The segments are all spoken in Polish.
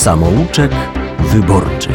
Samouczek wyborczy.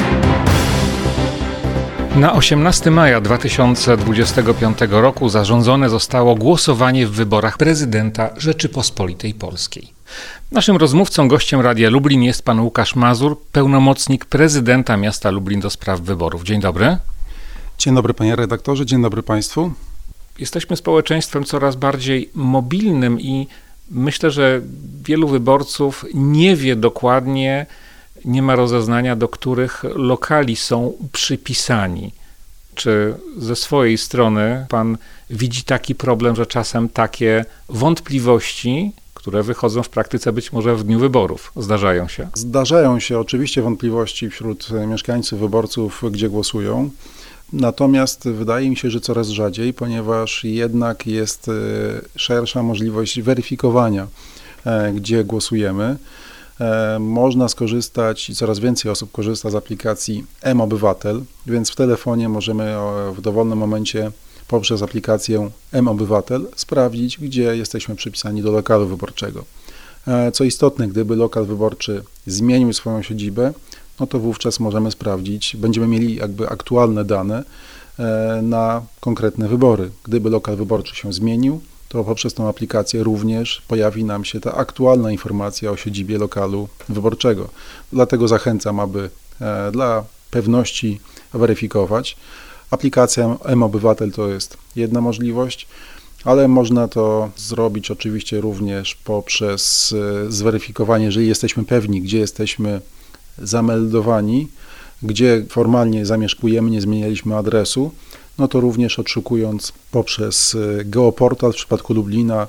Na 18 maja 2025 roku zarządzone zostało głosowanie w wyborach prezydenta Rzeczypospolitej Polskiej. Naszym rozmówcą, gościem Radia Lublin jest pan Łukasz Mazur, pełnomocnik prezydenta miasta Lublin do spraw wyborów. Dzień dobry. Dzień dobry panie redaktorze, dzień dobry państwu. Jesteśmy społeczeństwem coraz bardziej mobilnym i myślę, że wielu wyborców nie wie dokładnie, nie ma rozeznania, do których lokali są przypisani. Czy ze swojej strony pan widzi taki problem, że czasem takie wątpliwości, które wychodzą w praktyce być może w dniu wyborów, zdarzają się? Zdarzają się oczywiście wątpliwości wśród mieszkańców, wyborców, gdzie głosują. Natomiast wydaje mi się, że coraz rzadziej, ponieważ jednak jest szersza możliwość weryfikowania, gdzie głosujemy. Można skorzystać i coraz więcej osób korzysta z aplikacji mObywatel, więc w telefonie możemy w dowolnym momencie poprzez aplikację mObywatel sprawdzić, gdzie jesteśmy przypisani do lokalu wyborczego. Co istotne, gdyby lokal wyborczy zmienił swoją siedzibę, no to wówczas możemy sprawdzić, będziemy mieli jakby aktualne dane na konkretne wybory. Gdyby lokal wyborczy się zmienił, to poprzez tą aplikację również pojawi nam się ta aktualna informacja o siedzibie lokalu wyborczego. Dlatego zachęcam, aby dla pewności weryfikować. Aplikacja mObywatel to jest jedna możliwość, ale można to zrobić oczywiście również poprzez zweryfikowanie, jeżeli jesteśmy pewni, gdzie jesteśmy zameldowani, gdzie formalnie zamieszkujemy, nie zmienialiśmy adresu, no to również odszukując poprzez geoportal, w przypadku Lublina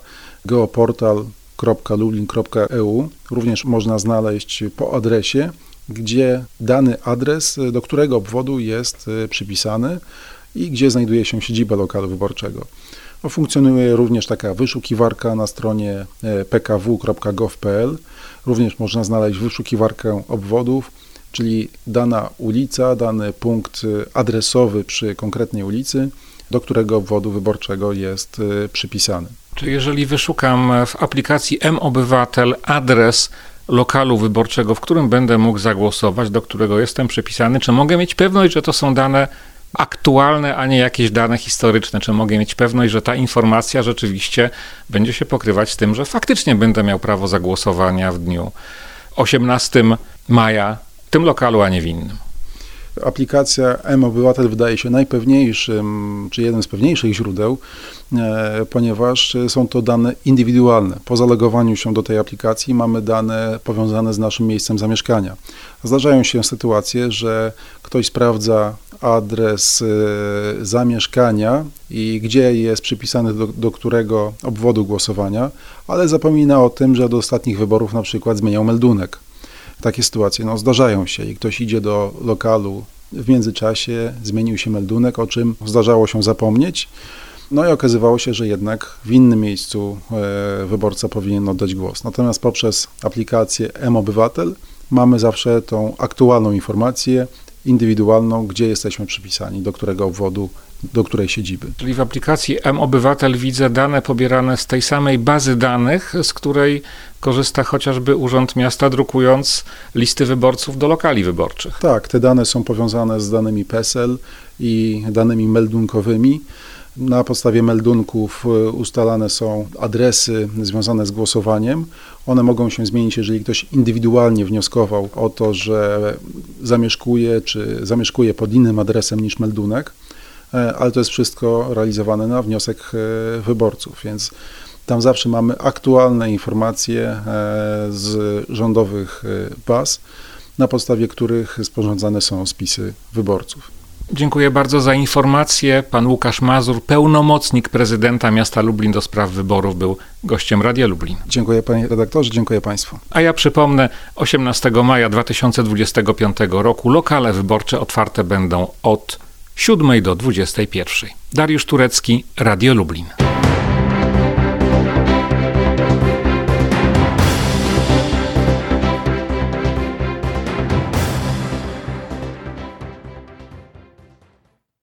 geoportal.lublin.eu, również można znaleźć po adresie, gdzie dany adres, do którego obwodu jest przypisany i gdzie znajduje się siedziba lokalu wyborczego. Funkcjonuje również taka wyszukiwarka na stronie pkw.gov.pl. Również można znaleźć wyszukiwarkę obwodów, czyli dana ulica, dany punkt adresowy przy konkretnej ulicy, do którego obwodu wyborczego jest przypisany. Czy jeżeli wyszukam w aplikacji mObywatel adres lokalu wyborczego, w którym będę mógł zagłosować, do którego jestem przypisany, czy mogę mieć pewność, że to są dane aktualne, a nie jakieś dane historyczne? Czy mogę mieć pewność, że ta informacja rzeczywiście będzie się pokrywać z tym, że faktycznie będę miał prawo zagłosowania w dniu 18 maja w tym lokalu, a nie w innym? Aplikacja mObywatel wydaje się najpewniejszym, czy jednym z pewniejszych źródeł, ponieważ są to dane indywidualne. Po zalogowaniu się do tej aplikacji mamy dane powiązane z naszym miejscem zamieszkania. Zdarzają się sytuacje, że ktoś sprawdza adres zamieszkania i gdzie jest przypisany do którego obwodu głosowania, ale zapomina o tym, że do ostatnich wyborów na przykład zmieniał meldunek. Takie sytuacje zdarzają się i ktoś idzie do lokalu, w międzyczasie zmienił się meldunek, o czym zdarzało się zapomnieć. No i okazywało się, że jednak w innym miejscu wyborca powinien oddać głos. Natomiast poprzez aplikację mObywatel mamy zawsze tą aktualną informację indywidualną, gdzie jesteśmy przypisani, do którego obwodu, do której siedziby. Czyli w aplikacji mObywatel widzę dane pobierane z tej samej bazy danych, z której korzysta chociażby Urząd Miasta, drukując listy wyborców do lokali wyborczych. Tak, te dane są powiązane z danymi PESEL i danymi meldunkowymi. Na podstawie meldunków ustalane są adresy związane z głosowaniem. One mogą się zmienić, jeżeli ktoś indywidualnie wnioskował o to, że zamieszkuje, czy zamieszkuje pod innym adresem niż meldunek, ale to jest wszystko realizowane na wniosek wyborców, więc tam zawsze mamy aktualne informacje z rządowych baz, na podstawie których sporządzane są spisy wyborców. Dziękuję bardzo za informację. Pan Łukasz Mazur, pełnomocnik prezydenta miasta Lublin do spraw wyborów, był gościem Radia Lublin. Dziękuję panie redaktorze, dziękuję państwu. A ja przypomnę, 18 maja 2025 roku lokale wyborcze otwarte będą od 7 do 21. Dariusz Turecki, Radio Lublin.